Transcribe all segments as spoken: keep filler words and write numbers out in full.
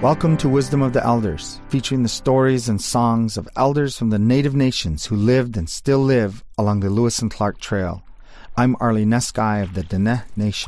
Welcome to Wisdom of the Elders, featuring the stories and songs of elders from the native nations who lived and still live along the Lewis and Clark Trail. I'm Arlie Neskai of the Dene Nation.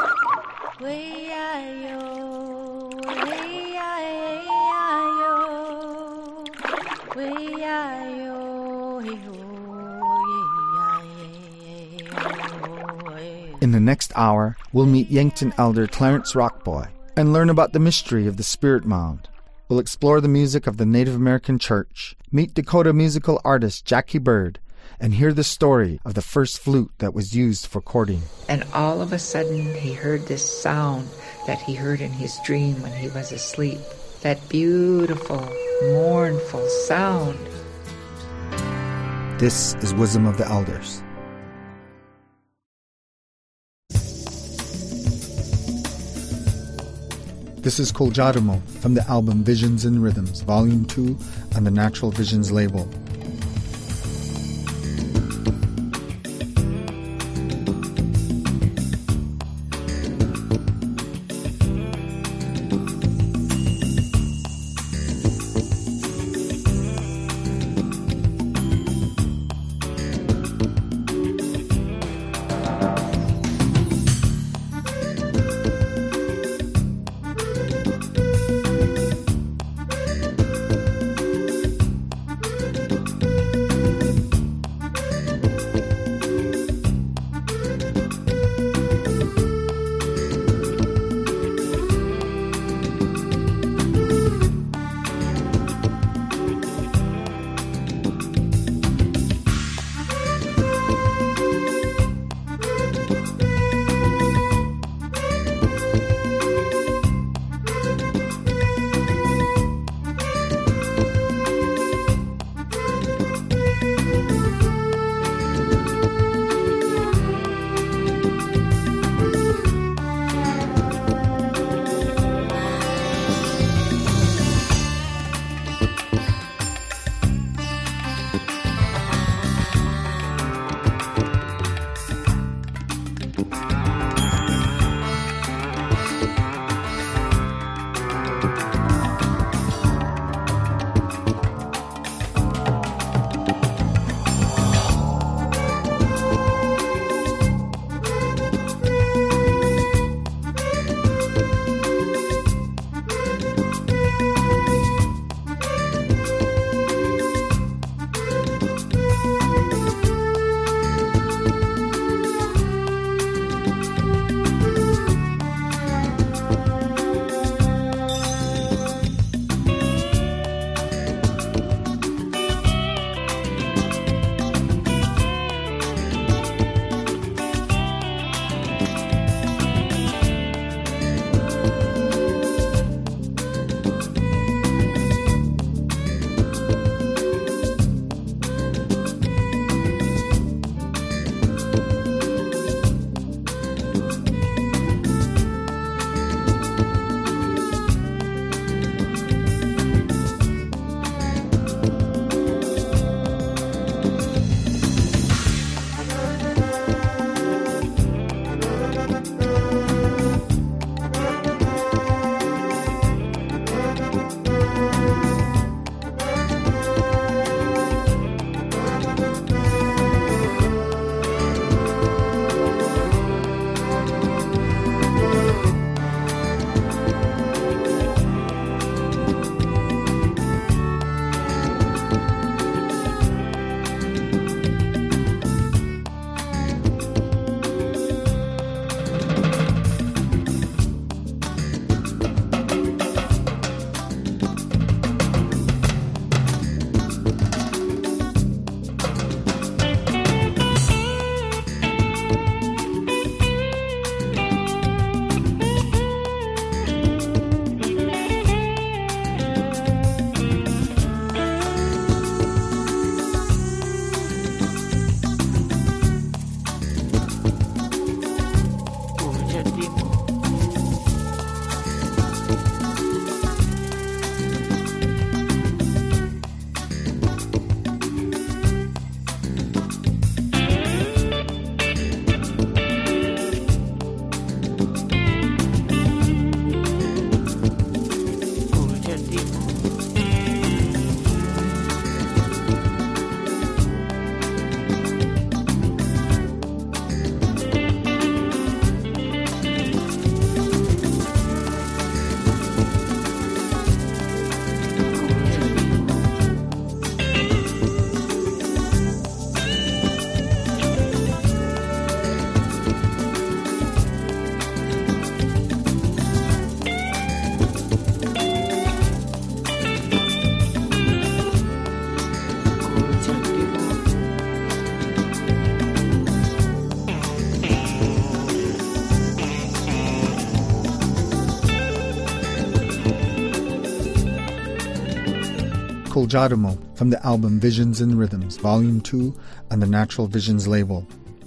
In the next hour, we'll meet Yankton elder Clarence Rockboy and learn about the mystery of the Spirit Mound. We'll explore the music of the Native American Church, meet Dakota musical artist Jackie Bird, and hear the story of the first flute that was used for courting. And all of a sudden he heard this sound that he heard in his dream when he was asleep. That beautiful, mournful sound. This is Wisdom of the Elders. This is Koljarumo from the album Visions and Rhythms, Volume two, on the Natural Visions label. Jarumo from the album Visions and Rhythms, Volume two, on the Natural Visions label.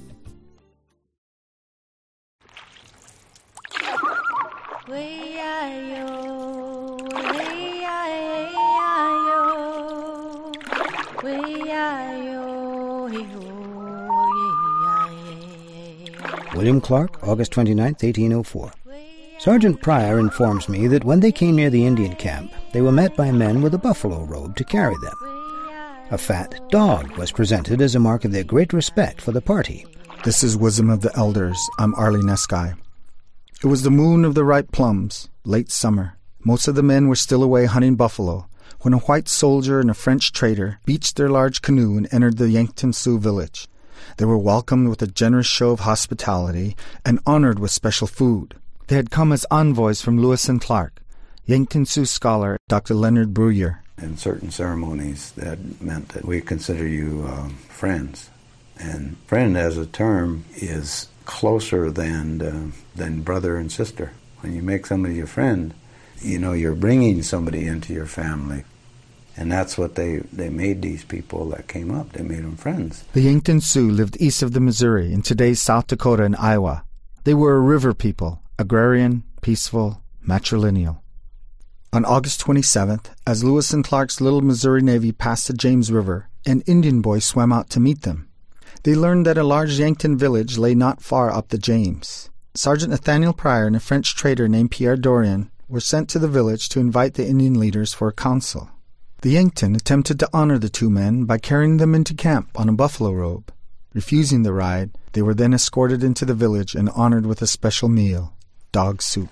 William Clark, August twenty-ninth, eighteen oh four. Sergeant Pryor informs me that when they came near the Indian camp, they were met by men with a buffalo robe to carry them. A fat dog was presented as a mark of their great respect for the party. This is Wisdom of the Elders. I'm Arlie Neskai. It was the moon of the ripe plums, late summer. Most of the men were still away hunting buffalo when a white soldier and a French trader beached their large canoe and entered the Yankton Sioux village. They were welcomed with a generous show of hospitality and honored with special food. They had come as envoys from Lewis and Clark, Yankton Sioux scholar Doctor Leonard Bruyere. In certain ceremonies, that meant that we consider you uh, friends. And friend as a term is closer than uh, than brother and sister. When you make somebody your friend, you know, you're bringing somebody into your family. And that's what they, they made these people that came up. They made them friends. The Yankton Sioux lived east of the Missouri in today's South Dakota and Iowa. They were a river people, agrarian, peaceful, matrilineal. On August twenty-seventh, as Lewis and Clark's little Missouri Navy passed the James River, an Indian boy swam out to meet them. They learned that a large Yankton village lay not far up the James. Sergeant Nathaniel Pryor and a French trader named Pierre Dorian were sent to the village to invite the Indian leaders for a council. The Yankton attempted to honor the two men by carrying them into camp on a buffalo robe. Refusing the ride, they were then escorted into the village and honored with a special meal, dog soup.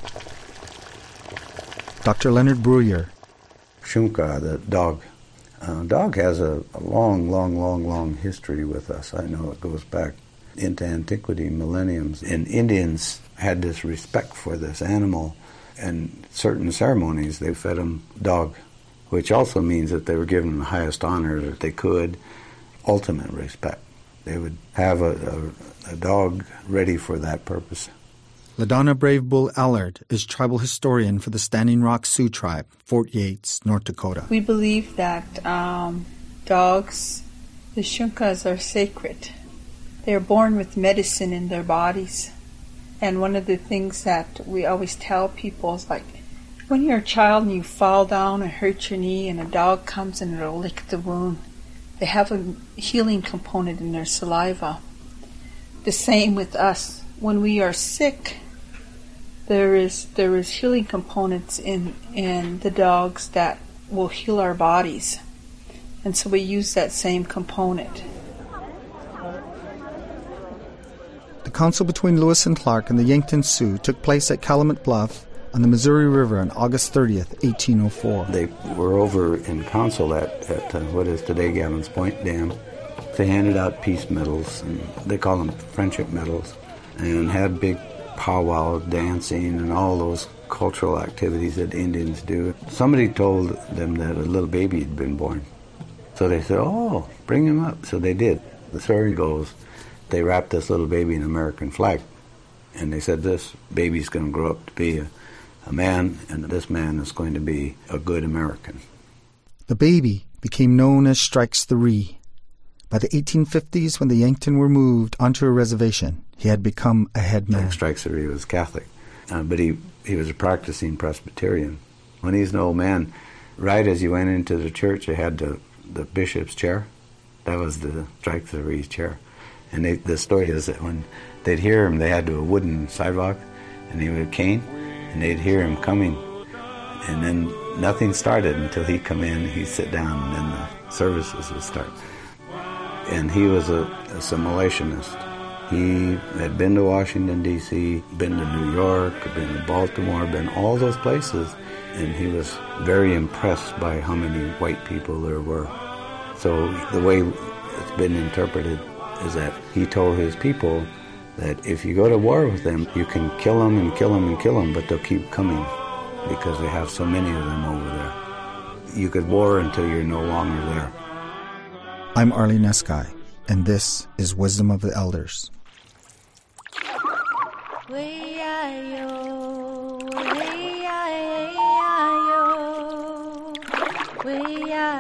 Doctor Leonard Bruyere. Shunka, the dog. Uh, dog has a, a long, long, long, long history with us. I know it goes back into antiquity, millenniums. And Indians had this respect for this animal, and certain ceremonies they fed them dog, which also means that they were given the highest honor that they could, ultimate respect. They would have a, a, a dog ready for that purpose. LaDonna Brave Bull Allard is tribal historian for the Standing Rock Sioux Tribe, Fort Yates, North Dakota. We believe that um, dogs, the Shunkas, are sacred. They are born with medicine in their bodies. And one of the things that we always tell people is like, when you're a child and you fall down and hurt your knee and a dog comes and it'll lick the wound, they have a healing component in their saliva. The same with us. When we are sick, there is there is healing components in, in the dogs that will heal our bodies. And so we use that same component. The council between Lewis and Clark and the Yankton Sioux took place at Calumet Bluff on the Missouri River on August thirtieth, eighteen oh four. They were over in council at, at uh, what is today Gavin's Point Dam. They handed out peace medals, and they call them friendship medals, and had big powwow dancing and all those cultural activities that Indians do. Somebody told them that a little baby had been born. So they said, oh, bring him up. So they did. The story goes, they wrapped this little baby in an American flag, and they said, this baby's going to grow up to be a, a man, and this man is going to be a good American. The baby became known as Strikes the Ree. By the eighteen fifties, when the Yankton were moved onto a reservation, he had become a headman. Strikes the Ree was Catholic, uh, but he, he was a practicing Presbyterian. When he's an old man, right as you went into the church, they had the, the bishop's chair. That was the Strikes the Ree's chair. And they, the story is that when they'd hear him, they had to a wooden sidewalk, and he would cane, and they'd hear him coming. And then nothing started until he'd come in, he'd sit down, and then the services would start. And he was a assimilationist. He had been to Washington, D C, been to New York, been to Baltimore, been all those places, and he was very impressed by how many white people there were. So the way it's been interpreted is that he told his people that if you go to war with them, you can kill them and kill them and kill them, but they'll keep coming because they have so many of them over there. You could war until you're no longer there. I'm Arlie Neskai, and this is Wisdom of the Elders. We are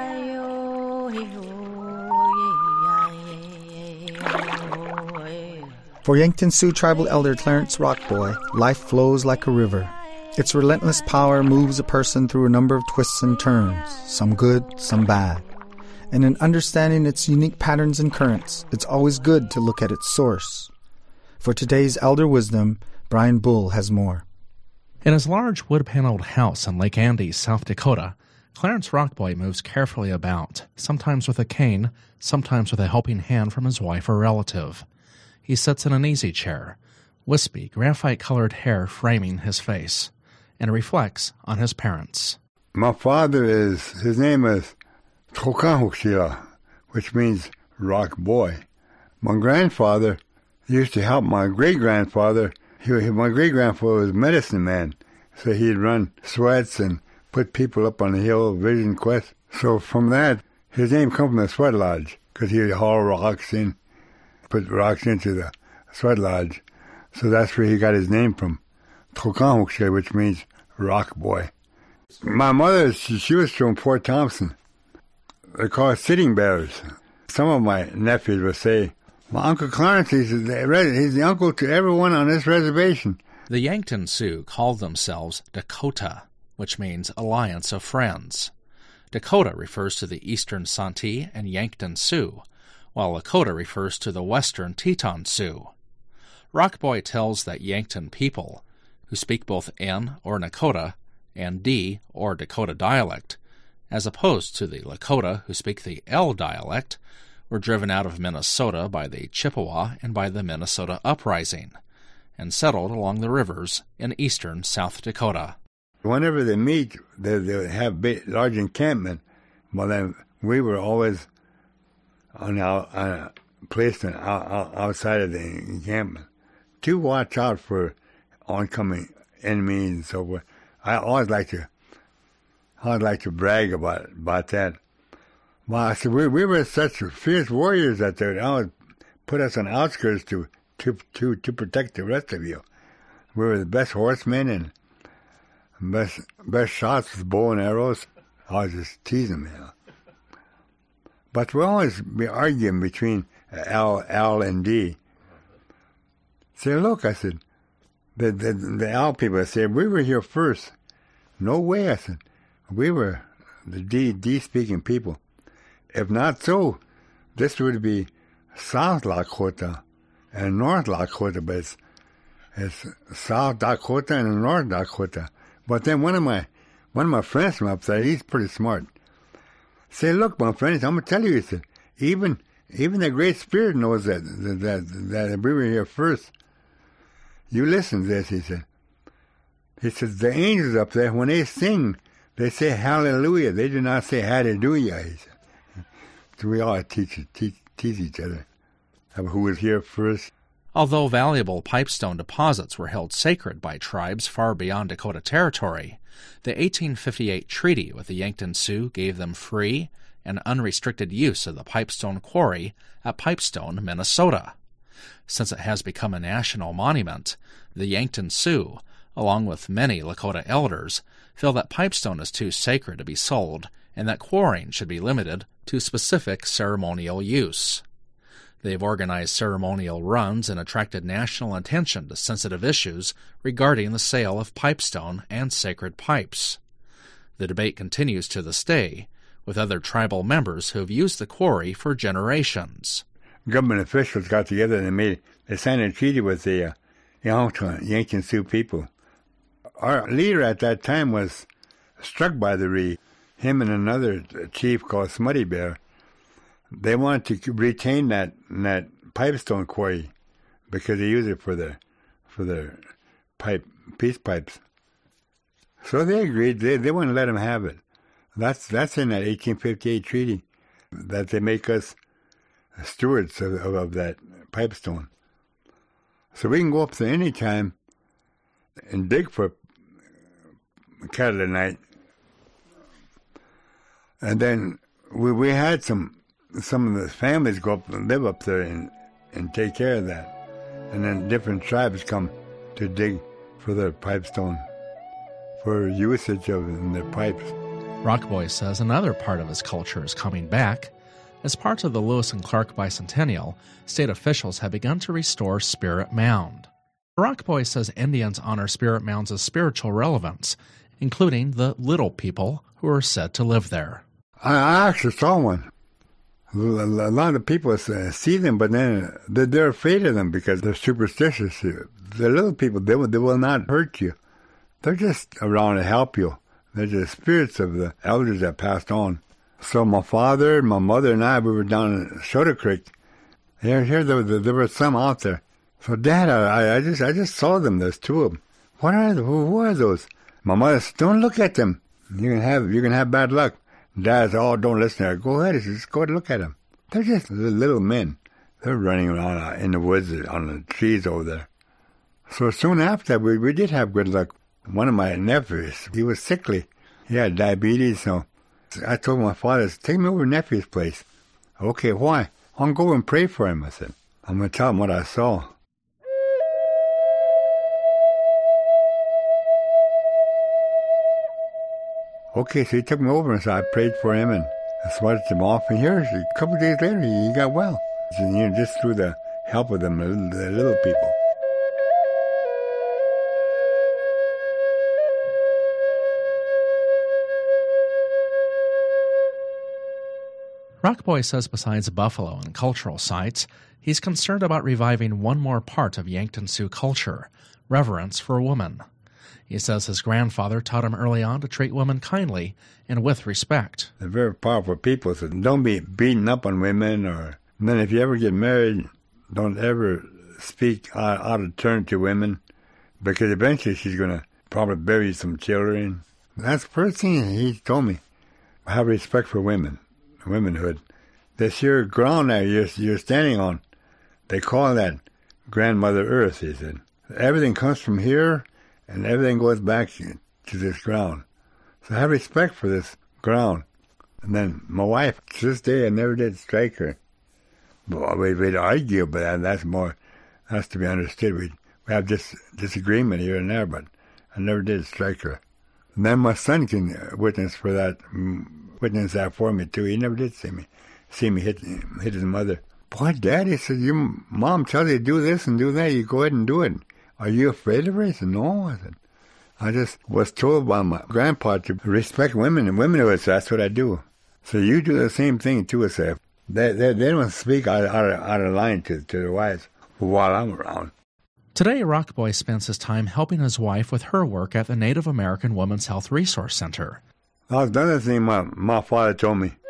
For Yankton Sioux tribal elder Clarence Rockboy, life flows like a river. Its relentless power moves a person through a number of twists and turns, some good, some bad. And in understanding its unique patterns and currents, it's always good to look at its source. For today's Elder Wisdom, Brian Bull has more. In his large wood-paneled house in Lake Andes, South Dakota, Clarence Rockboy moves carefully about, sometimes with a cane, sometimes with a helping hand from his wife or relative. He sits in an easy chair, wispy, graphite-colored hair framing his face, and reflects on his parents. My father is, his name is Trokanhuksila, which means rock boy. My grandfather used to help my great-grandfather. He, my great-grandfather was a medicine man, so he'd run sweats and put people up on the hill, Vision Quest. So from that, his name comes from the sweat lodge, because he'd haul rocks in, put rocks into the sweat lodge. So that's where he got his name from, Trokanhuksila, which means rock boy. My mother, she, she was from Fort Thompson. They're called sitting bears. Some of my nephews would say, my Uncle Clarence, he's the, he's the uncle to everyone on this reservation. The Yankton Sioux called themselves Dakota, which means alliance of friends. Dakota refers to the eastern Santee and Yankton Sioux, while Lakota refers to the western Teton Sioux. Rockboy tells that Yankton people, who speak both N or Nakota and D or Dakota dialect, as opposed to the Lakota who speak the L dialect, were driven out of Minnesota by the Chippewa and by the Minnesota Uprising, and settled along the rivers in eastern South Dakota. Whenever they meet, they, they have big, large encampment. Well, then we were always on our, uh, placed on, out, outside of the encampment to watch out for oncoming enemies and so forth. I always like to, I always like to brag about about that. Well, I said we we were such fierce warriors that they always put us on outskirts to to to to protect the rest of you. We were the best horsemen and best best shots with bow and arrows. I was just teasing them, you know. But we always be arguing between L, L and D. Say, look, I said, the, the, the L people said, we were here first. No way, I said. We were the D, D-speaking people. If not so, this would be South Lakota and North Lakota, but it's, it's South Dakota and North Dakota. But then one of my one of my friends from up there, he's pretty smart. Say, look, my friends, I'm going to tell you, he said, even even the Great Spirit knows that, that, that, that we were here first. You listen to this, he said. He says, the angels up there, when they sing, they say hallelujah. They do not say hallelujah, he said. So we all teach, teach, teach each other who was here first. Although valuable pipestone deposits were held sacred by tribes far beyond Dakota territory, the eighteen fifty-eight treaty with the Yankton Sioux gave them free and unrestricted use of the Pipestone Quarry at Pipestone, Minnesota. Since it has become a national monument, the Yankton Sioux, along with many Lakota elders, feel that pipestone is too sacred to be sold and that quarrying should be limited to specific ceremonial use. They've organized ceremonial runs and attracted national attention to sensitive issues regarding the sale of pipestone and sacred pipes. The debate continues to this day, with other tribal members who have used the quarry for generations. Government officials got together and they made they signed a treaty with the uh, Yankton Sioux people. Our leader at that time was struck by the re. Him and another chief called Smutty Bear. They wanted to retain that that pipestone quarry because they use it for their for their pipe peace pipes. So they agreed. They they wouldn't let them have it. That's that's in that eighteen fifty-eight treaty that they make us stewards of, of, of that pipestone. So we can go up there any time and dig for Catalanite. And then we we had some. Some of the families go up and live up there and, and take care of that. And then different tribes come to dig for their pipestone, for usage of in their pipes. Rockboy says another part of his culture is coming back, As part of the Lewis and Clark Bicentennial, state officials have begun to restore Spirit Mound. Rock Boy says Indians honor Spirit Mound's spiritual relevance, including the little people who are said to live there. I actually saw one. A lot of people see them, but then they're afraid of them because they're superstitious. The little people, they will, they will not hurt you. They're just around to help you. They're the spirits of the elders that passed on. So my father, my mother, and I, we were down at Soda Creek. Here, here there, there were some out there. So, Dad, I, I just, I just saw them. There's two of them. What are they? Who, who are those? My mother said, "Don't look at them. You can have, you can have bad luck." Dad said, "Oh, don't listen to her. Go ahead. He said, just go ahead and look at them. They're just little men. They're running around in the woods on the trees over there." So soon after that, we, we did have good luck. One of my nephews, he was sickly. He had diabetes, so I told my father, "Take me over to nephew's place." "Okay, why?" "I'll go and pray for him," I said. "I'm going to tell him what I saw." Okay, so he took me over, and so I prayed for him, and I swatted him off, and here, a couple of days later, he got well. And, you know, just through the help of them, the little people. Rockboy says besides buffalo and cultural sites, he's concerned about reviving one more part of Yankton Sioux culture, reverence for women. He says his grandfather taught him early on to treat women kindly and with respect. They're very powerful people, so don't be beating up on women. Or and then if you ever get married, don't ever speak out, out of turn to women, because eventually she's going to probably bury some children. That's the first thing he told me. Have respect for women. Womanhood. This your ground that you're, you're standing on, they call that Grandmother Earth, he said. Everything comes from here, and everything goes back to this ground. So have respect for this ground. And then my wife, to this day, I never did strike her. But we, we'd argue, but that, that's more, that's to be understood. We'd, we have dis, disagreement here and there, but I never did strike her. And then my son can witness for that. Witness that for me too. He never did see me, see me hit hit his mother. "Boy, Daddy," said, "your mom tells you to do this and do that. You go ahead and do it. Are you afraid of her?" He said, "No." I said, "I just was told by my grandpa to respect women and womanhood, so that's what I do." So you do the same thing too, I said. They they, they don't speak out, out, of, out of line to, to their wives while I'm around. Today, Rockboy spends his time helping his wife with her work at the Native American Women's Health Resource Center. That's another thing my, my father told me.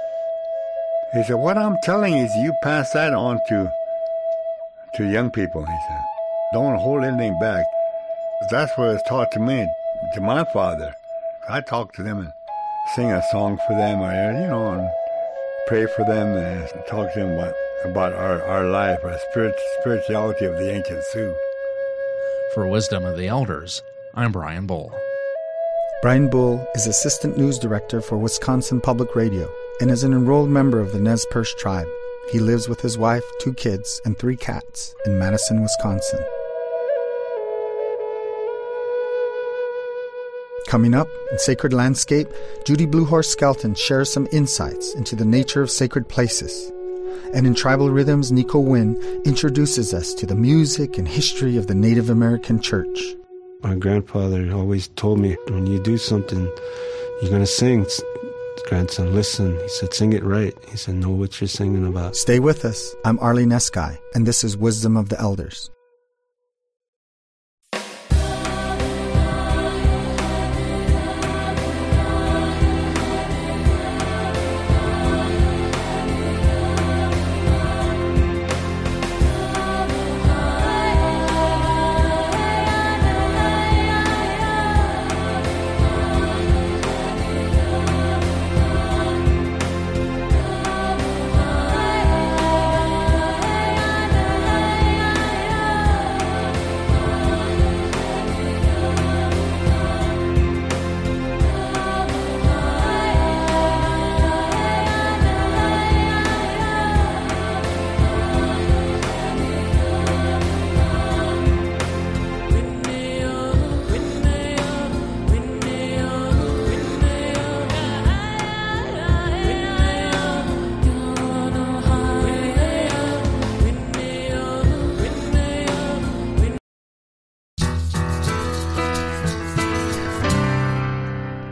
He said, "What I'm telling you is you pass that on to to young people," he said. "Don't hold anything back." That's what was taught to me, to my father. I talk to them and sing a song for them, or, you know, and pray for them and talk to them about, about our, our life, our spirit, spirituality of the ancient Sioux. For Wisdom of the Elders, I'm Brian Bull. Brian Bull is Assistant News Director for Wisconsin Public Radio and is an enrolled member of the Nez Perce tribe. He lives with his wife, two kids, and three cats in Madison, Wisconsin. Coming up in Sacred Landscape, Judy Bluehorse Skelton shares some insights into the nature of sacred places. And in Tribal Rhythms, Nico Wynn introduces us to the music and history of the Native American Church. My grandfather always told me, when you do something, you're going to sing. Grandson, listen. He said, sing it right. He said, know what you're singing about. Stay with us. I'm Arlie Neskai, and this is Wisdom of the Elders.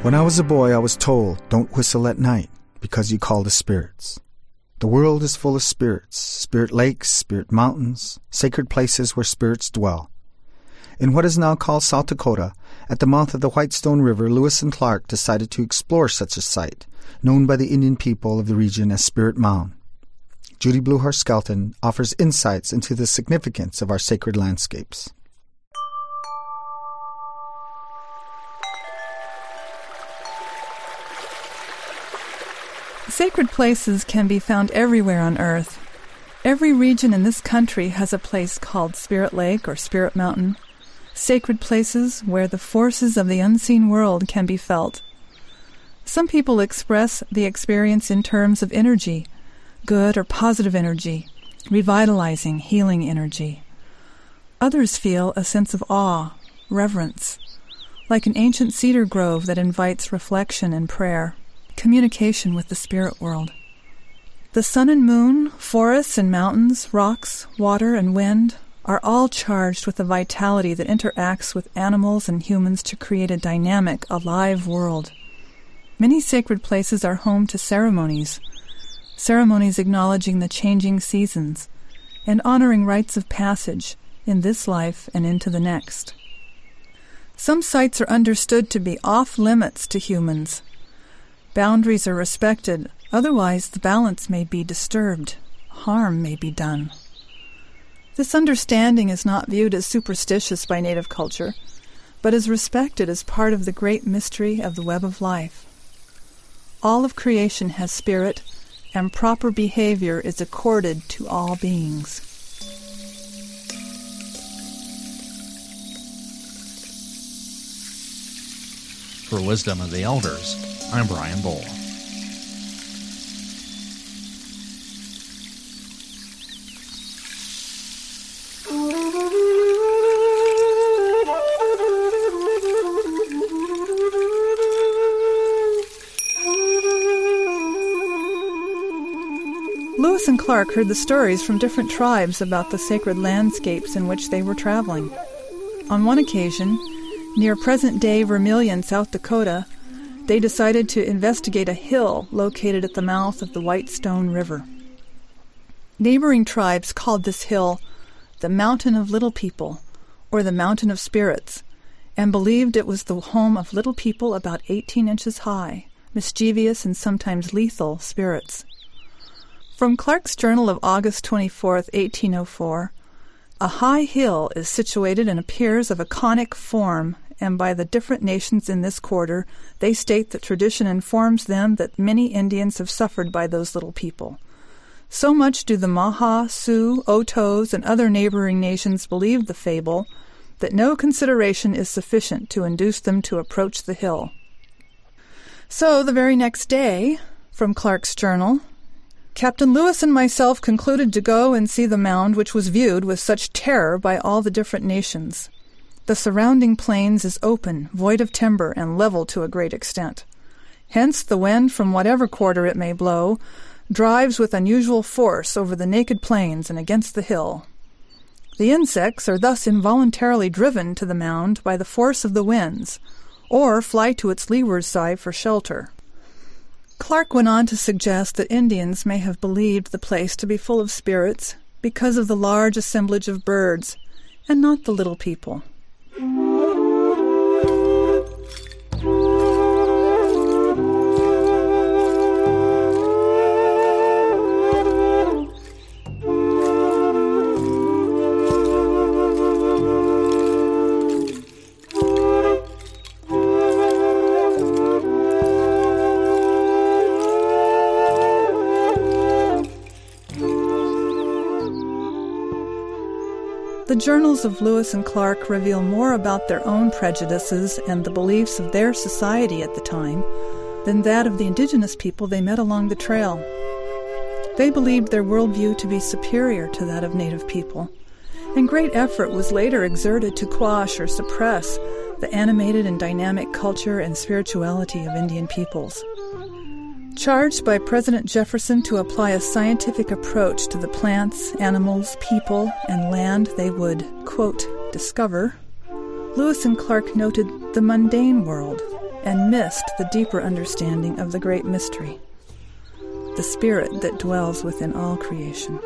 When I was a boy, I was told, don't whistle at night, because you call the spirits. The world is full of spirits, spirit lakes, spirit mountains, sacred places where spirits dwell. In what is now called South Dakota, at the mouth of the Whitestone River, Lewis and Clark decided to explore such a site, known by the Indian people of the region as Spirit Mound. Judy Bluehorse Skelton offers insights into the significance of our sacred landscapes. Sacred places can be found everywhere on Earth. Every region in this country has a place called Spirit Lake or Spirit Mountain, sacred places where the forces of the unseen world can be felt. Some people express the experience in terms of energy, good or positive energy, revitalizing, healing energy. Others feel a sense of awe, reverence, like an ancient cedar grove that invites reflection and prayer, communication with the spirit world. The sun and moon, forests and mountains, rocks, water and wind are all charged with a vitality that interacts with animals and humans to create a dynamic, alive world. Many sacred places are home to ceremonies, ceremonies acknowledging the changing seasons and honoring rites of passage in this life and into the next. Some sites are understood to be off-limits to humans. Boundaries are respected, otherwise the balance may be disturbed, harm may be done. This understanding is not viewed as superstitious by Native culture, but is respected as part of the great mystery of the web of life. All of creation has spirit, and proper behavior is accorded to all beings. For Wisdom of the Elders, I'm Brian Bull. Lewis and Clark heard the stories from different tribes about the sacred landscapes in which they were traveling. On one occasion, near present-day Vermilion, South Dakota, they decided to investigate a hill located at the mouth of the Whitestone River. Neighboring tribes called this hill the Mountain of Little People, or the Mountain of Spirits, and believed it was the home of little people about eighteen inches high, mischievous and sometimes lethal spirits. From Clark's Journal of August twenty-fourth, eighteen oh four, a high hill is situated and appears of a conic form, and by the different nations in this quarter, they state that tradition informs them that many Indians have suffered by those little people. So much do the Maha, Sioux, Otos, and other neighboring nations believe the fable that no consideration is sufficient to induce them to approach the hill. So, the very next day, from Clark's Journal, Captain Lewis and myself concluded to go and see the mound which was viewed with such terror by all the different nations. The surrounding plains is open, void of timber, and level to a great extent. Hence the wind, from whatever quarter it may blow, drives with unusual force over the naked plains and against the hill. The insects are thus involuntarily driven to the mound by the force of the winds, or fly to its leeward side for shelter. Clark went on to suggest that Indians may have believed the place to be full of spirits because of the large assemblage of birds, and not the little people. The journals of Lewis and Clark reveal more about their own prejudices and the beliefs of their society at the time than that of the indigenous people they met along the trail. They believed their worldview to be superior to that of native people, and great effort was later exerted to quash or suppress the animated and dynamic culture and spirituality of Indian peoples. Charged by President Jefferson to apply a scientific approach to the plants, animals, people, and land they would, quote, discover, Lewis and Clark noted the mundane world and missed the deeper understanding of the great mystery, the spirit that dwells within all creation.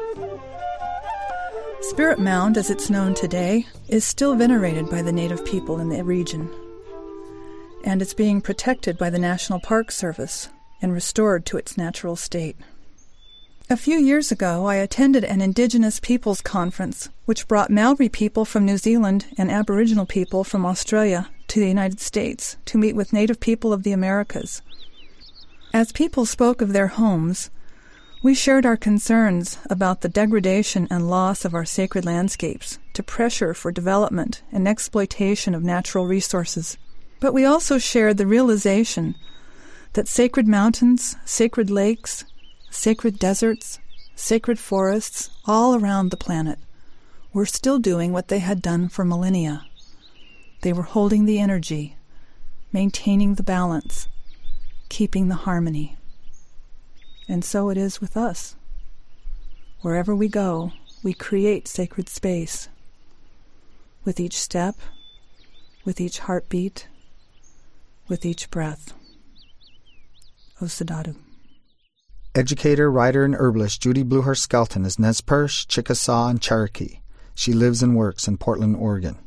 Spirit Mound, as it's known today, is still venerated by the native people in the region, and it's being protected by the National Park Service and restored to its natural state. A few years ago, I attended an Indigenous Peoples Conference, which brought Maori people from New Zealand and Aboriginal people from Australia to the United States to meet with Native people of the Americas. As people spoke of their homes, we shared our concerns about the degradation and loss of our sacred landscapes to pressure for development and exploitation of natural resources. But we also shared the realization that sacred mountains, sacred lakes, sacred deserts, sacred forests all around the planet were still doing what they had done for millennia. They were holding the energy, maintaining the balance, keeping the harmony. And so it is with us. Wherever we go, we create sacred space. With each step, with each heartbeat, with each breath. Osadadu. Educator, writer, and herbalist Judy Bluehurst Skelton is Nez Perce, Chickasaw, and Cherokee. She lives and works in Portland, Oregon.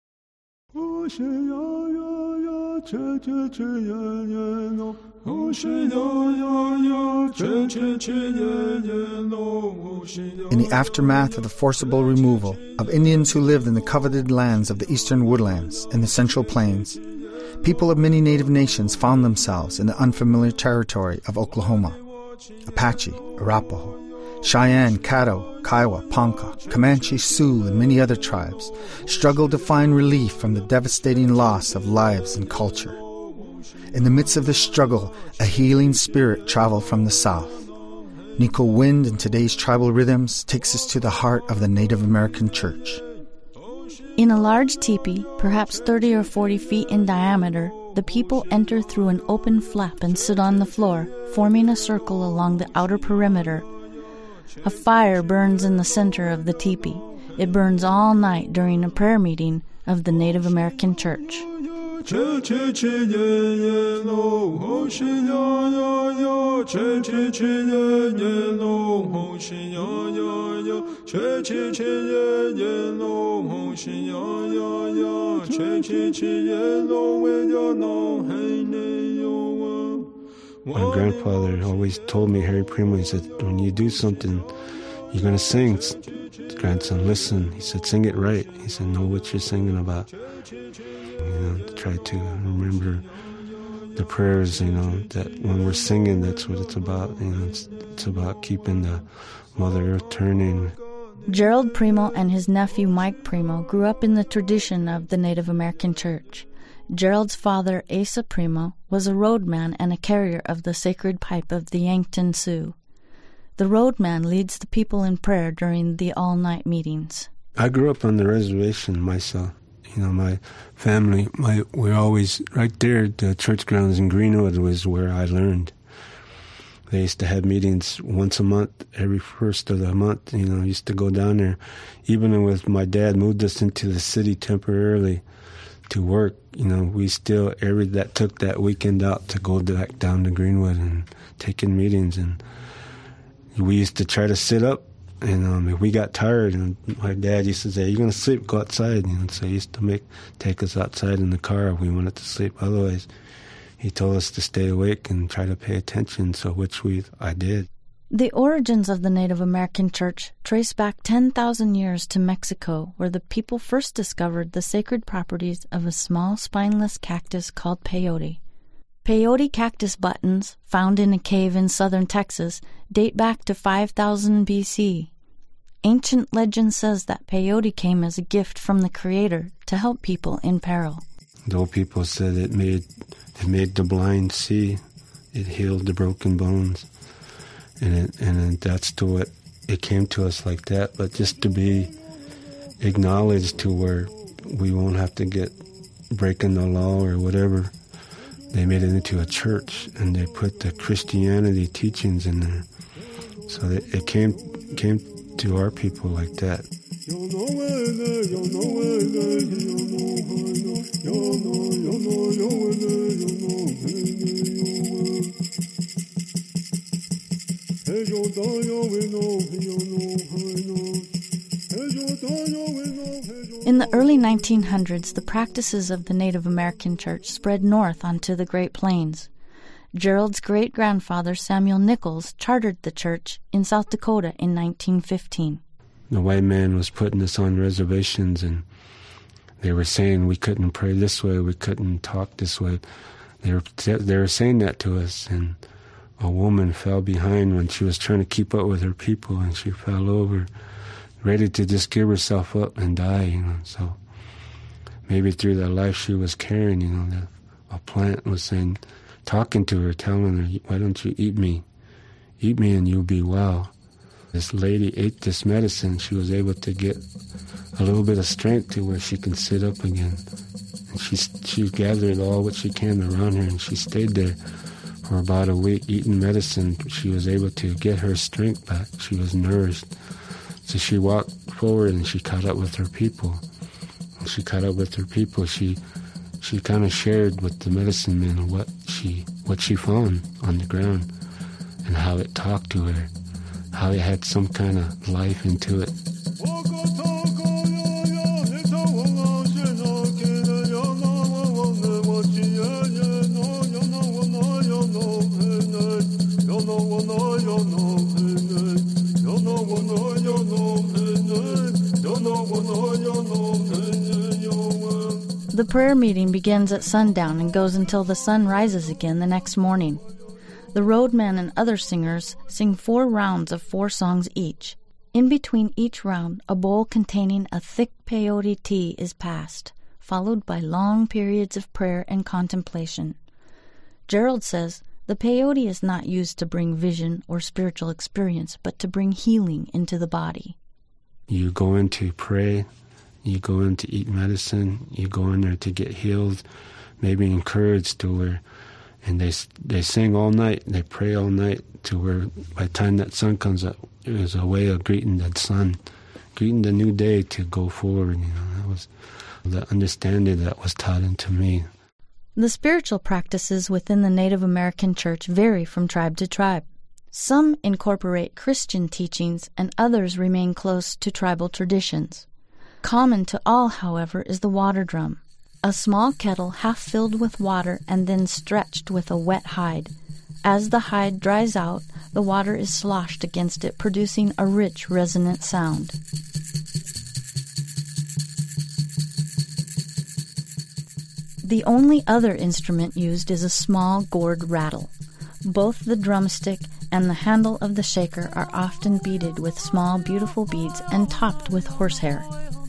In the aftermath of the forcible removal of Indians who lived in the coveted lands of the eastern woodlands and the central plains, people of many native nations found themselves in the unfamiliar territory of Oklahoma. Apache, Arapaho, Cheyenne, Caddo, Kiowa, Ponca, Comanche, Sioux, and many other tribes struggled to find relief from the devastating loss of lives and culture. In the midst of this struggle, a healing spirit traveled from the south. Nico Wind, in today's tribal rhythms, takes us to the heart of the Native American Church. In a large teepee, perhaps thirty or forty feet in diameter, the people enter through an open flap and sit on the floor, forming a circle along the outer perimeter. A fire burns in the center of the teepee. It burns all night during a prayer meeting of the Native American Church. My grandfather always told me, Harry Primo, he said, when you do something, you're going to sing. Grandson, listen. He said, sing it right. He said, know what you're singing about. You know, try to remember the prayers, you know, that when we're singing, that's what it's about. You know, it's, it's about keeping the Mother Earth turning. Gerald Primo and his nephew Mike Primo grew up in the tradition of the Native American Church. Gerald's father, Asa Primo, was a roadman and a carrier of the sacred pipe of the Yankton Sioux. The roadman leads the people in prayer during the all-night meetings. I grew up on the reservation myself. You know, my family, my we're always right there. The church grounds in Greenwood was where I learned. They used to have meetings once a month, every first of the month. You know, I used to go down there. Even with my dad moved us into the city temporarily to work, you know, we still, every that took that weekend out to go back down to Greenwood and take in meetings. And we used to try to sit up. And um, if we got tired, and my dad used to say, "You're gonna sleep? Go outside." You know, so he used to make take us outside in the car if we wanted to sleep. Otherwise, he told us to stay awake and try to pay attention. So, which we I did. The origins of the Native American Church trace back ten thousand years to Mexico, where the people first discovered the sacred properties of a small spineless cactus called peyote. Peyote cactus buttons, found in a cave in southern Texas, date back to five thousand B C. Ancient legend says that peyote came as a gift from the Creator to help people in peril. The old people said it made it made the blind see, it healed the broken bones, and it, and it, that's to what it came to us like that. But just to be acknowledged to where we won't have to get breaking the law or whatever. They made it into a church, and they put the Christianity teachings in there. So that it came came to our people like that. In the early nineteen hundreds, the practices of the Native American Church spread north onto the Great Plains. Gerald's great-grandfather, Samuel Nichols, chartered the church in South Dakota in nineteen fifteen. The white man was putting us on reservations, and they were saying we couldn't pray this way, we couldn't talk this way. They were, they were saying that to us, and a woman fell behind when she was trying to keep up with her people, and she fell over, ready to just give herself up and die, you know. So maybe through the life she was carrying, you know, the, a plant was saying, talking to her, telling her, why don't you eat me? Eat me and you'll be well. This lady ate this medicine. She was able to get a little bit of strength to where she can sit up again. And she, she gathered all what she can around her, and she stayed there for about a week eating medicine. She was able to get her strength back. She was nourished. So she walked forward and she caught up with her people. When she caught up with her people, she she kind of shared with the medicine man what she what she found on the ground and how it talked to her, how it had some kind of life into it. The prayer meeting begins at sundown and goes until the sun rises again the next morning. The roadmen and other singers sing four rounds of four songs each. In between each round, a bowl containing a thick peyote tea is passed, followed by long periods of prayer and contemplation. Gerald says the peyote is not used to bring vision or spiritual experience, but to bring healing into the body. You go in to pray, you go in to eat medicine, you go in there to get healed, maybe encouraged to where, and they they sing all night, they pray all night to where by the time that sun comes up, it was a way of greeting that sun, greeting the new day to go forward. You know, that was the understanding that was taught into me. The spiritual practices within the Native American Church vary from tribe to tribe. Some incorporate Christian teachings and others remain close to tribal traditions. Common to all, however, is the water drum, a small kettle half filled with water and then stretched with a wet hide. As the hide dries out, the water is sloshed against it, producing a rich, resonant sound. The only other instrument used is a small gourd rattle. Both the drumstick and the handle of the shaker are often beaded with small, beautiful beads and topped with horsehair.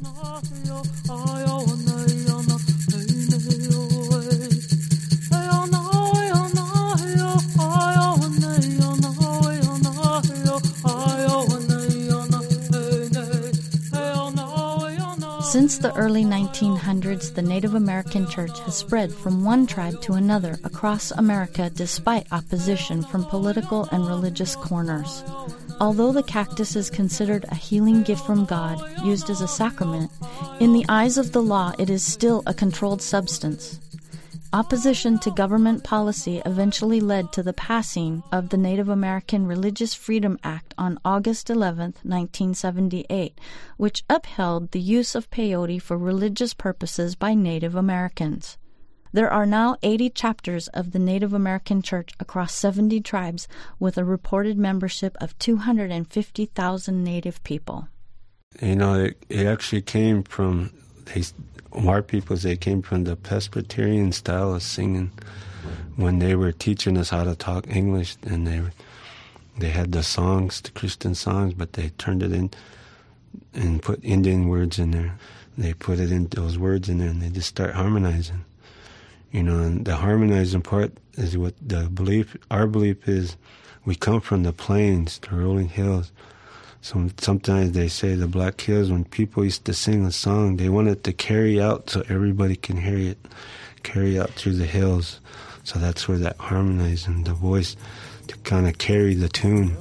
Since the early nineteen hundreds, the Native American Church has spread from one tribe to another across America despite opposition from political and religious corners. Although the cactus is considered a healing gift from God, used as a sacrament, in the eyes of the law it is still a controlled substance. Opposition to government policy eventually led to the passing of the Native American Religious Freedom Act on August eleventh, nineteen seventy-eight, which upheld the use of peyote for religious purposes by Native Americans. There are now eighty chapters of the Native American Church across seventy tribes, with a reported membership of two hundred fifty thousand Native people. You know, it, it actually came from... They, Our peoples, they came from the Presbyterian style of singing when they were teaching us how to talk English, and they they had the songs, the Christian songs, but they turned it in and put Indian words in there. They put it in those words in there, and they just start harmonizing. You know, and the harmonizing part is what the belief, our belief is, we come from the plains, the rolling hills. So sometimes they say the Black Hills, when people used to sing a song, they wanted to carry out so everybody can hear it, carry out through the hills. So that's where that harmonizing, the voice, to kind of carry the tune.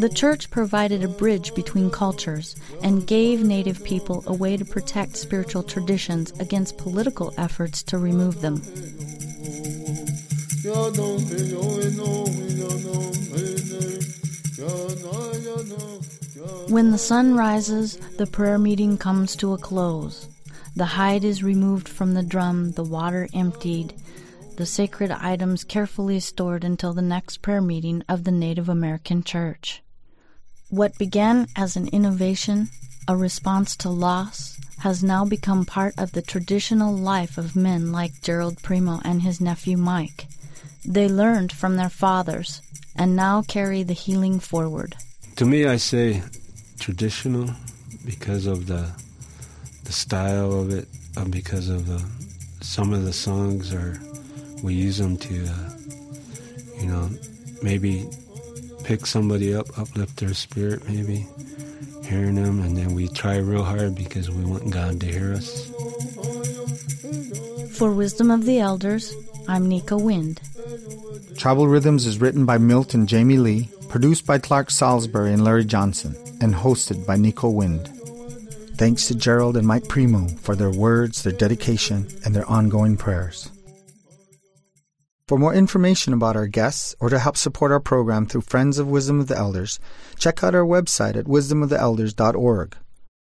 The church provided a bridge between cultures and gave Native people a way to protect spiritual traditions against political efforts to remove them. When the sun rises, the prayer meeting comes to a close. The hide is removed from the drum, the water emptied, the sacred items carefully stored until the next prayer meeting of the Native American Church. What began as an innovation, a response to loss, has now become part of the traditional life of men like Gerald Primo and his nephew Mike. They learned from their fathers and now carry the healing forward. To me, I say traditional because of the the style of it, uh, because of the, some of the songs are, we use them to, uh, you know, maybe pick somebody up, uplift their spirit maybe, hearing them, and then we try real hard because we want God to hear us. For Wisdom of the Elders, I'm Nika Wind. Tribal Rhythms is written by Milt and Jamie Lee, produced by Clark Salisbury and Larry Johnson, and hosted by Nico Wind. Thanks to Gerald and Mike Primo for their words, their dedication, and their ongoing prayers. For more information about our guests or to help support our program through Friends of Wisdom of the Elders, check out our website at wisdom of the elders dot org.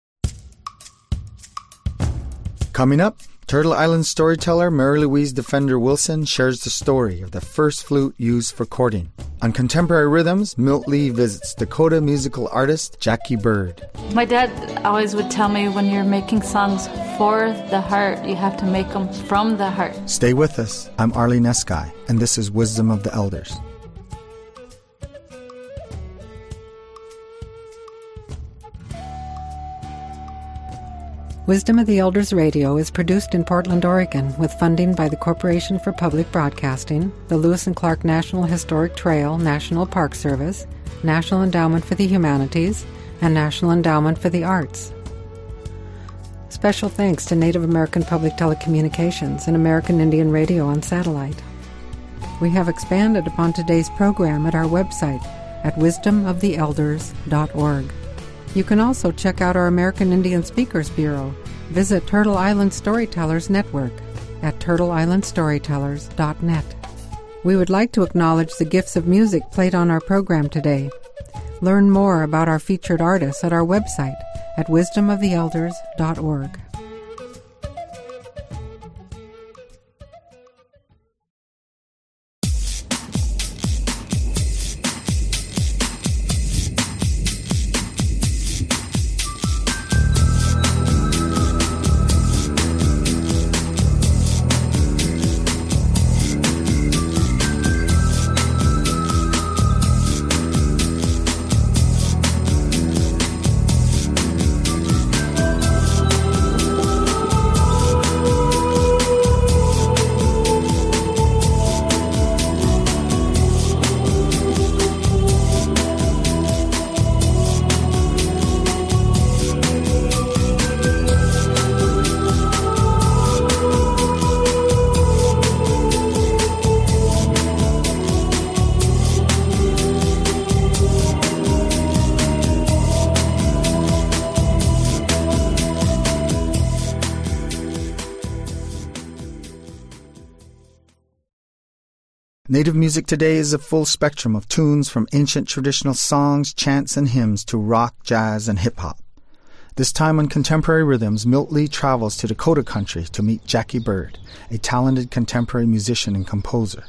Coming up, Turtle Island storyteller Mary Louise Defender Wilson shares the story of the first flute used for courting. On Contemporary Rhythms, Milt Lee visits Dakota musical artist Jackie Bird. My dad always would tell me when you're making songs for the heart, you have to make them from the heart. Stay with us. I'm Arlene Eskai, and this is Wisdom of the Elders. Wisdom of the Elders Radio is produced in Portland, Oregon, with funding by the Corporation for Public Broadcasting, the Lewis and Clark National Historic Trail National Park Service, National Endowment for the Humanities, and National Endowment for the Arts. Special thanks to Native American Public Telecommunications and American Indian Radio on satellite. We have expanded upon today's program at our website at wisdom of the elders dot org. You can also check out our American Indian Speakers Bureau. Visit Turtle Island Storytellers Network at turtle island storytellers dot net. We would like to acknowledge the gifts of music played on our program today. Learn more about our featured artists at our website at wisdom of the elders dot org. Native music today is a full spectrum of tunes from ancient traditional songs, chants, and hymns to rock, jazz, and hip-hop. This time on Contemporary Rhythms, Milt Lee travels to Dakota country to meet Jackie Bird, a talented contemporary musician and composer.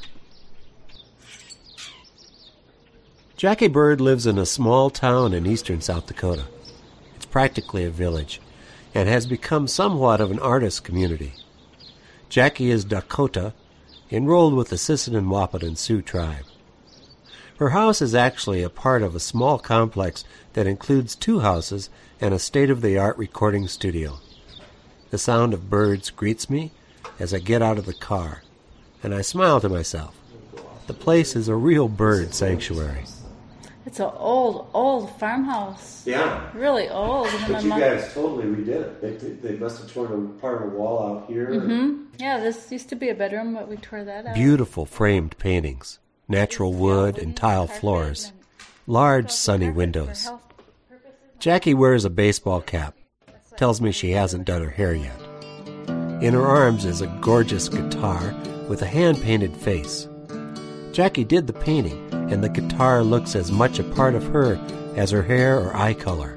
Jackie Bird lives in a small town in eastern South Dakota. It's practically a village and has become somewhat of an artist community. Jackie is Dakota, enrolled with the Sisseton, Wahpeton Sioux tribe. Her house is actually a part of a small complex that includes two houses and a state-of-the-art recording studio. The sound of birds greets me as I get out of the car, and I smile to myself. The place is a real bird sanctuary. It's an old, old farmhouse. Yeah. Really old. But you guys totally redid it. They, they must have torn a part of a wall out here. Mm-hmm. Yeah, this used to be a bedroom, but we tore that out. Beautiful framed paintings, natural wood and tile floors. large sunny windows. Jackie wears a baseball cap, tells me she hasn't done her hair yet. In her arms is a gorgeous guitar with a hand-painted face. Jackie did the painting, and the guitar looks as much a part of her as her hair or eye color.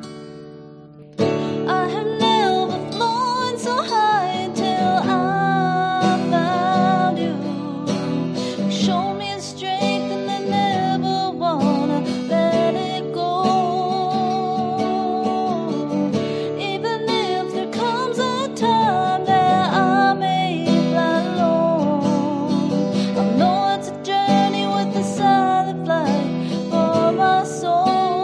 I have never flown so high until I found you. You show me a strength and I never wanna let it go. Even if there comes a time that I may fly low, I know it's a journey with a silent flight for my soul.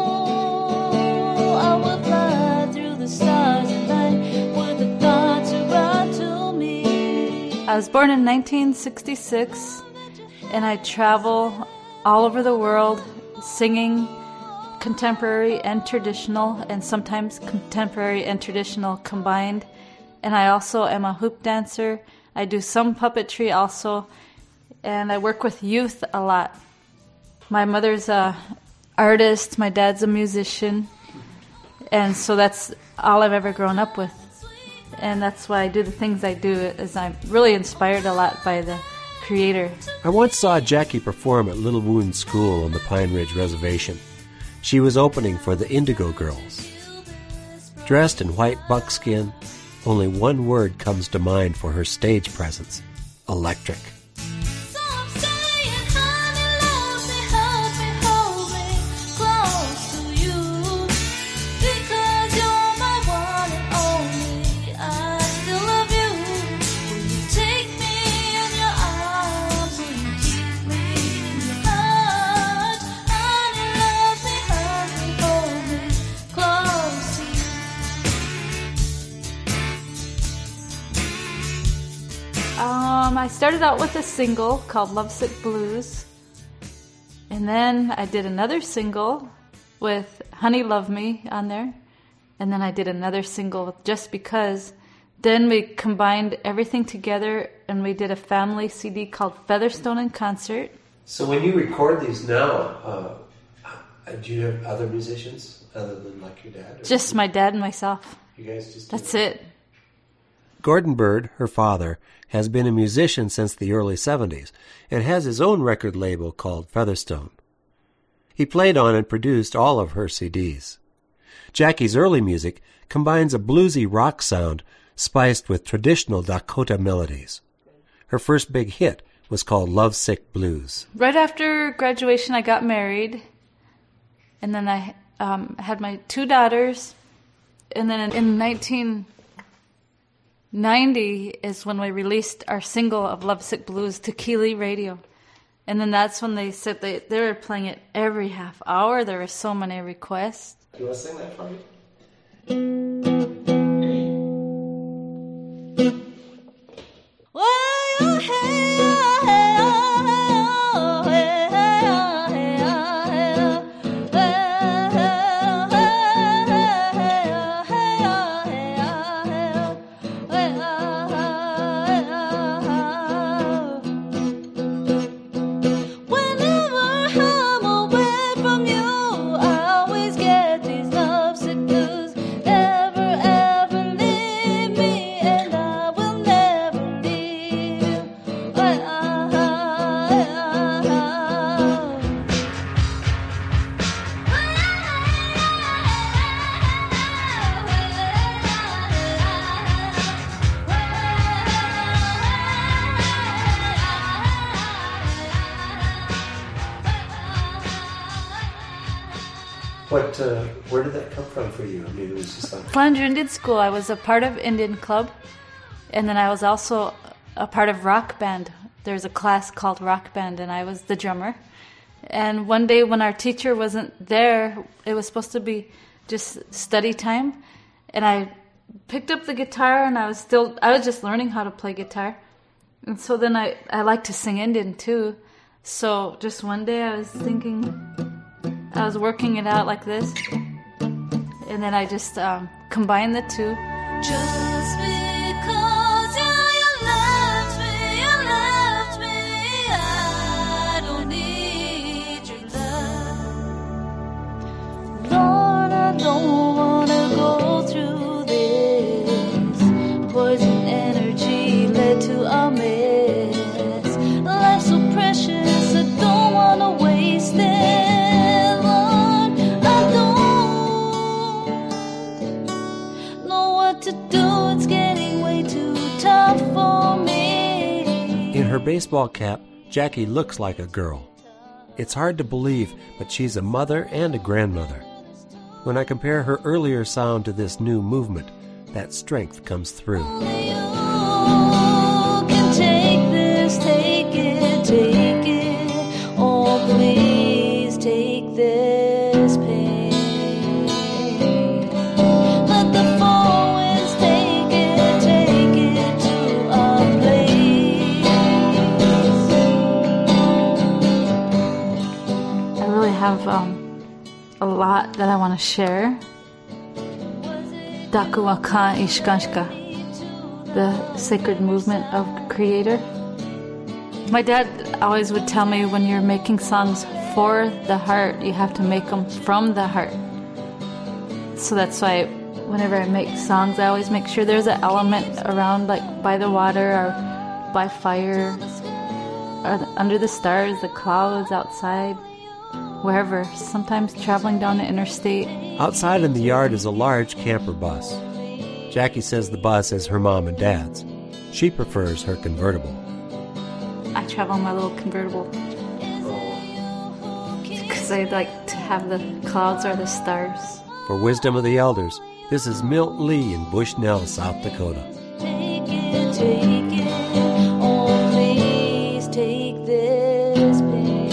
I will fly through the stars at night with the thoughts you brought to me. I was born in nineteen sixty-six, and I travel all over the world singing contemporary and traditional, and sometimes contemporary and traditional combined. And I also am a hoop dancer. I do some puppetry also, and I work with youth a lot. My mother's a artist, my dad's a musician, and so that's all I've ever grown up with. And that's why I do the things I do, is I'm really inspired a lot by the Creator. I once saw Jackie perform at Little Wound School on the Pine Ridge Reservation. She was opening for the Indigo Girls. Dressed in white buckskin, only one word comes to mind for her stage presence: electric. Um, I started out with a single called Lovesick Blues, and then I did another single with Honey Love Me on there, and then I did another single with Just Because. Then we combined everything together and we did a family C D called Featherstone in Concert. So when you record these now, uh, do you have other musicians other than like your dad? Or Just my dad and myself. You guys just That's it. Gordon Bird, her father, has been a musician since the early seventies and has his own record label called Featherstone. He played on and produced all of her C Ds. Jackie's early music combines a bluesy rock sound spiced with traditional Dakota melodies. Her first big hit was called Lovesick Blues. Right after graduation, I got married, and then I um, had my two daughters, and then in nineteen ninety is when we released our single of Lovesick Blues to Keeley Radio. And then that's when they said they, they were playing it every half hour. There were so many requests. Do you want to sing that for me? Well, hey, What, uh, where did that come from for you? I mean, it was just like... Flanger Indian School. I was a part of Indian Club, and then I was also a part of rock band. There's a class called rock band, and I was the drummer. And one day when our teacher wasn't there, it was supposed to be just study time, and I picked up the guitar, and I was still, I was just learning how to play guitar. And so then I, I like to sing Indian too. So just one day I was thinking... I was working it out like this, and then I just um, combined the two. Just because you left me, you left me, I don't need your love. baseball cap, Jackie looks like a girl. It's hard to believe, but she's a mother and a grandmother. When I compare her earlier sound to this new movement, that strength comes through. You can take this, take it, take it. Oh, please take this pain. Let the four winds take it, take it to a place. I really have um, a lot that I want to share. Dakuwakan Ishkanshka, the sacred movement of the Creator. My dad always would tell me, when you're making songs for the heart, you have to make them from the heart. So that's why whenever I make songs, I always make sure there's an element around, like by the water or by fire, or the, under the stars, the clouds, outside, wherever, sometimes traveling down the interstate. Outside in the yard is a large camper bus. Jackie says the bus is her mom and dad's. She prefers her convertible. I travel in my little convertible because I like to have the clouds or the stars. For Wisdom of the Elders, this is Milt Lee in Bushnell, South Dakota. Take it, take it. Oh, please take this pain.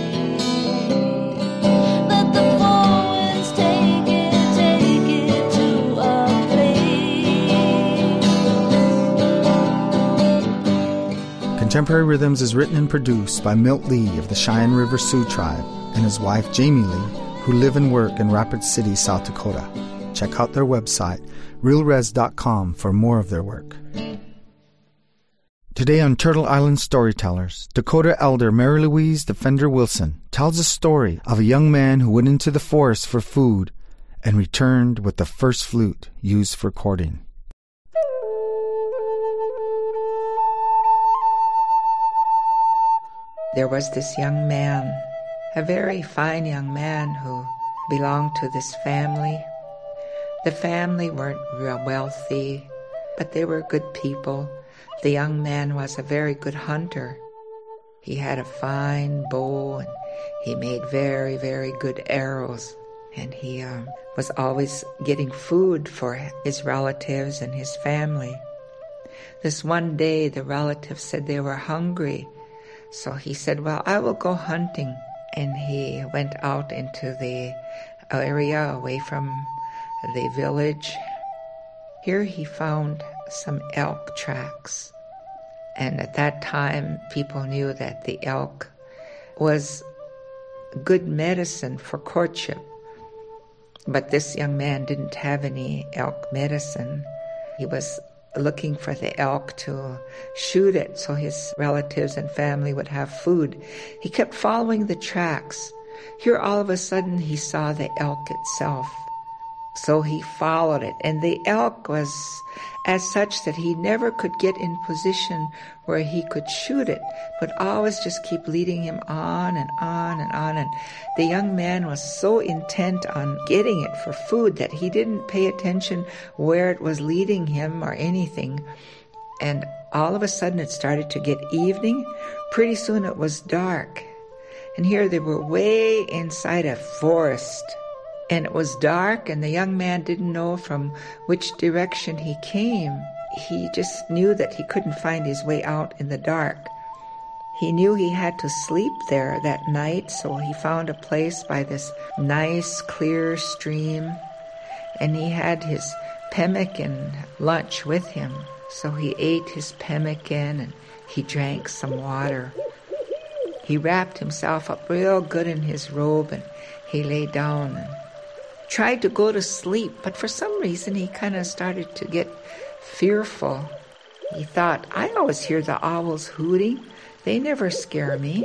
Let the four winds take it, take it to a place. Contemporary Rhythms is written and produced by Milt Lee of the Cheyenne River Sioux Tribe and his wife Jamie Lee, who live and work in Rapid City, South Dakota. Check out their website, real res dot com, for more of their work. Today on Turtle Island Storytellers, Dakota elder Mary Louise Defender Wilson tells a story of a young man who went into the forest for food and returned with the first flute used for courting. There was this young man, a very fine young man who belonged to this family. The family weren't real wealthy, but they were good people. The young man was a very good hunter. He had a fine bow, and he made very, very good arrows. And he um, was always getting food for his relatives and his family. This one day, the relatives said they were hungry. So he said, well, I will go hunting. And he went out into the area away from the village. Here he found some elk tracks. And at that time, people knew that the elk was good medicine for courtship. But this young man didn't have any elk medicine. He was looking for the elk to shoot it so his relatives and family would have food. He kept following the tracks. Here all of a sudden he saw the elk itself. So he followed it, and the elk was as such that he never could get in position where he could shoot it, but always just keep leading him on and on and on. And the young man was so intent on getting it for food that he didn't pay attention where it was leading him or anything. And all of a sudden it started to get evening. Pretty soon it was dark. And here they were way inside a forest. And it was dark, and the young man didn't know from which direction he came. He just knew that he couldn't find his way out in the dark. He knew he had to sleep there that night, so he found a place by this nice, clear stream. And he had his pemmican lunch with him. So he ate his pemmican, and he drank some water. He wrapped himself up real good in his robe, and he lay down and tried to go to sleep, but for some reason he kind of started to get fearful. He thought, I always hear the owls hooting. They never scare me.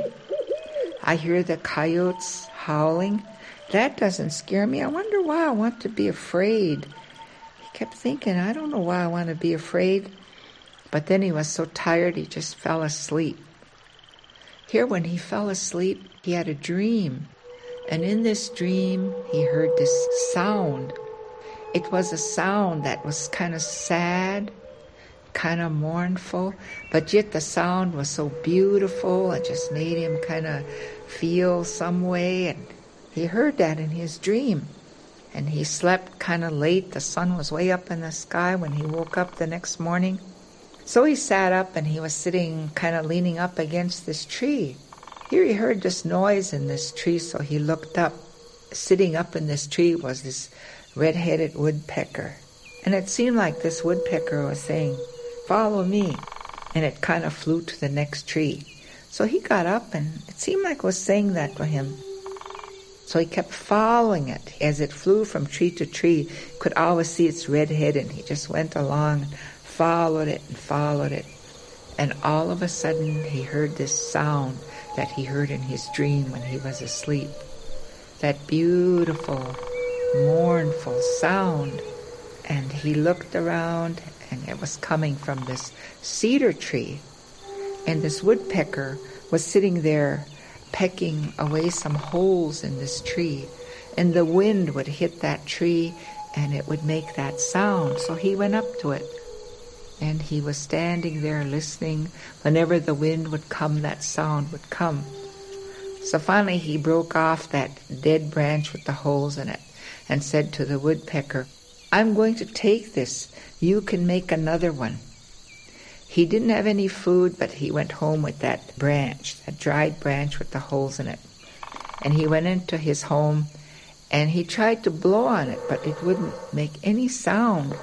I hear the coyotes howling. That doesn't scare me. I wonder why I want to be afraid. He kept thinking, I don't know why I want to be afraid. But then he was so tired he just fell asleep. Here when he fell asleep, he had a dream. And in this dream, he heard this sound. It was a sound that was kind of sad, kind of mournful, but yet the sound was so beautiful. It just made him kind of feel some way, and he heard that in his dream. And he slept kind of late. The sun was way up in the sky when he woke up the next morning. So he sat up, and he was sitting kind of leaning up against this tree. Here he heard this noise in this tree, so he looked up. Sitting up in this tree was this red-headed woodpecker. And it seemed like this woodpecker was saying, "Follow me." And it kind of flew to the next tree. So he got up, and it seemed like it was saying that to him. So he kept following it. As it flew from tree to tree, could always see its red head, and he just went along, followed it and followed it. And all of a sudden he heard this sound that he heard in his dream when he was asleep. That beautiful, mournful sound. And he looked around, and it was coming from this cedar tree. And this woodpecker was sitting there pecking away some holes in this tree. And the wind would hit that tree, and it would make that sound. So he went up to it. And he was standing there listening. Whenever the wind would come, that sound would come. So finally he broke off that dead branch with the holes in it and said to the woodpecker, "I'm going to take this. You can make another one." He didn't have any food, but he went home with that branch, that dried branch with the holes in it. And he went into his home, and he tried to blow on it, but it wouldn't make any sound.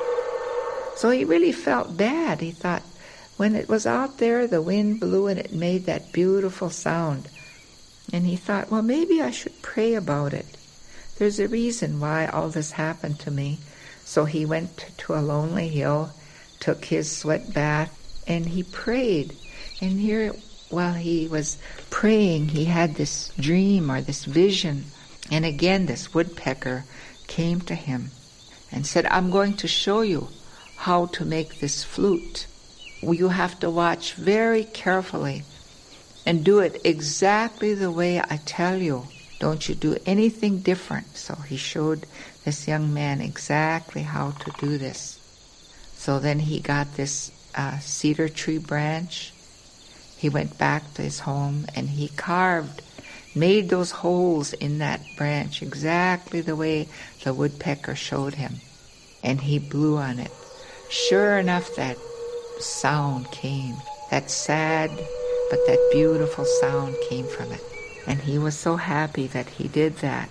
So he really felt bad. He thought, when it was out there, the wind blew and it made that beautiful sound. And he thought, well, maybe I should pray about it. There's a reason why all this happened to me. So he went to a lonely hill, took his sweat bath, and he prayed. And here, while he was praying, he had this dream or this vision. And again, this woodpecker came to him and said, "I'm going to show you how to make this flute. You have to watch very carefully and do it exactly the way I tell you. Don't you do anything different." So he showed this young man exactly how to do this. So then he got this uh, cedar tree branch. He went back to his home, and he carved, made those holes in that branch exactly the way the woodpecker showed him. And he blew on it. Sure enough, that sound came. That sad, but that beautiful sound came from it. And he was so happy that he did that.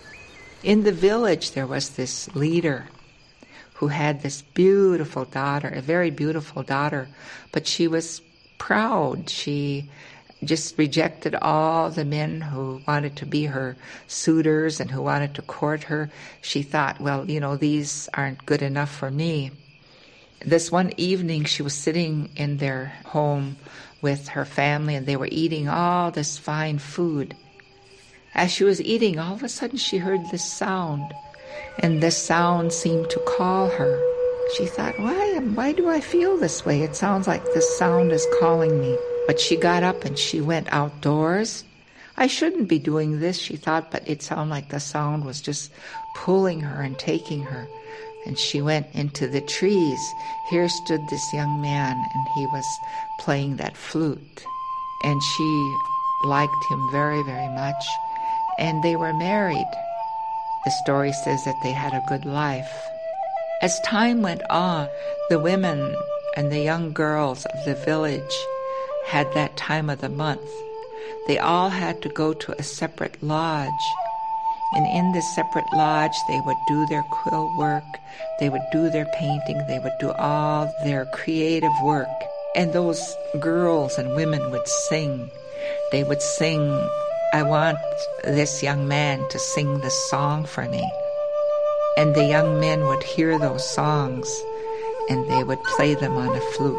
In the village, there was this leader who had this beautiful daughter, a very beautiful daughter, but she was proud. She just rejected all the men who wanted to be her suitors and who wanted to court her. She thought, well, you know, these aren't good enough for me. This one evening, she was sitting in their home with her family, and they were eating all this fine food. As she was eating, all of a sudden she heard this sound, and this sound seemed to call her. She thought, why am, why do I feel this way? It sounds like this sound is calling me. But she got up and she went outdoors. I shouldn't be doing this, she thought, but it sounded like the sound was just pulling her and taking her. And she went into the trees. Here stood this young man, and he was playing that flute. And she liked him very, very much. And they were married. The story says that they had a good life. As time went on, the women and the young girls of the village had that time of the month. They all had to go to a separate lodge. And in this separate lodge, they would do their quill work, they would do their painting, they would do all their creative work. And those girls and women would sing. They would sing, "I want this young man to sing this song for me." And the young men would hear those songs, and they would play them on a flute.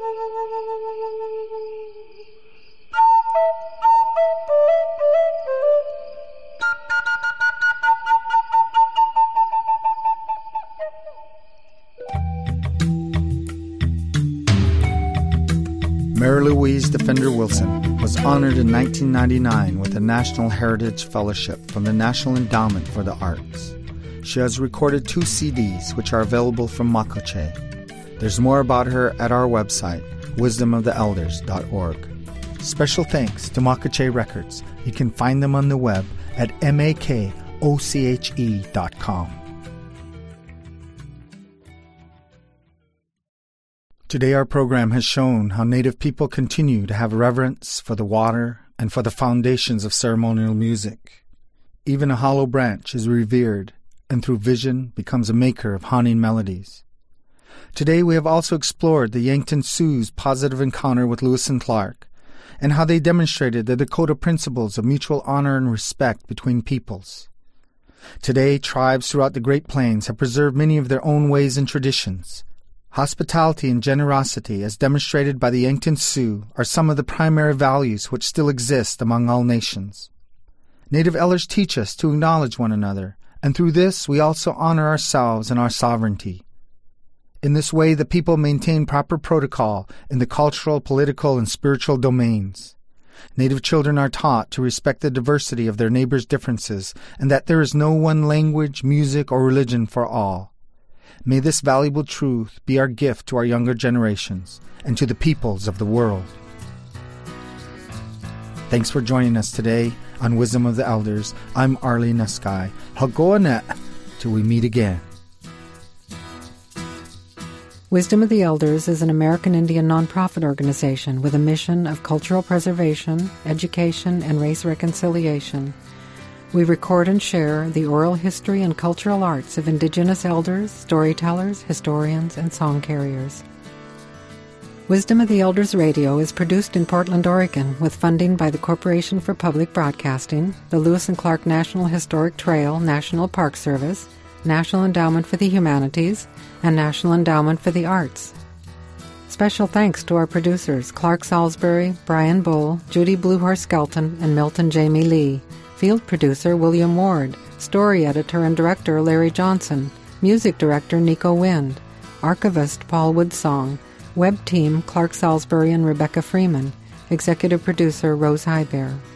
Mary Louise Defender Wilson was honored in nineteen ninety-nine with a National Heritage Fellowship from the National Endowment for the Arts. She has recorded two C Ds, which are available from Makoche. There's more about her at our website, wisdom of the elders dot org. Special thanks to Makache Records. You can find them on the web at makoche dot com. Today our program has shown how Native people continue to have reverence for the water and for the foundations of ceremonial music. Even a hollow branch is revered, and through vision becomes a maker of haunting melodies. Today we have also explored the Yankton Sioux's positive encounter with Lewis and Clark, and how they demonstrated the Dakota principles of mutual honor and respect between peoples. Today, tribes throughout the Great Plains have preserved many of their own ways and traditions. Hospitality and generosity, as demonstrated by the Yankton Sioux, are some of the primary values which still exist among all nations. Native elders teach us to acknowledge one another, and through this we also honor ourselves and our sovereignty. In this way, the people maintain proper protocol in the cultural, political, and spiritual domains. Native children are taught to respect the diversity of their neighbors' differences, and that there is no one language, music, or religion for all. May this valuable truth be our gift to our younger generations and to the peoples of the world. Thanks for joining us today on Wisdom of the Elders. I'm Arlene Naskai. Hagoanet till we meet again. Wisdom of the Elders is an American Indian nonprofit organization with a mission of cultural preservation, education, and race reconciliation. We record and share the oral history and cultural arts of Indigenous elders, storytellers, historians, and song carriers. Wisdom of the Elders Radio is produced in Portland, Oregon, with funding by the Corporation for Public Broadcasting, the Lewis and Clark National Historic Trail National Park Service, National Endowment for the Humanities, and National Endowment for the Arts. Special thanks to our producers, Clark Salisbury, Brian Bull, Judy Bluehorse Skelton, and Milton Jamie Lee. Field producer William Ward, story editor and director Larry Johnson, music director Nico Wind, archivist Paul Woodsong, web team Clark Salisbury and Rebecca Freeman, executive producer Rose Highbear.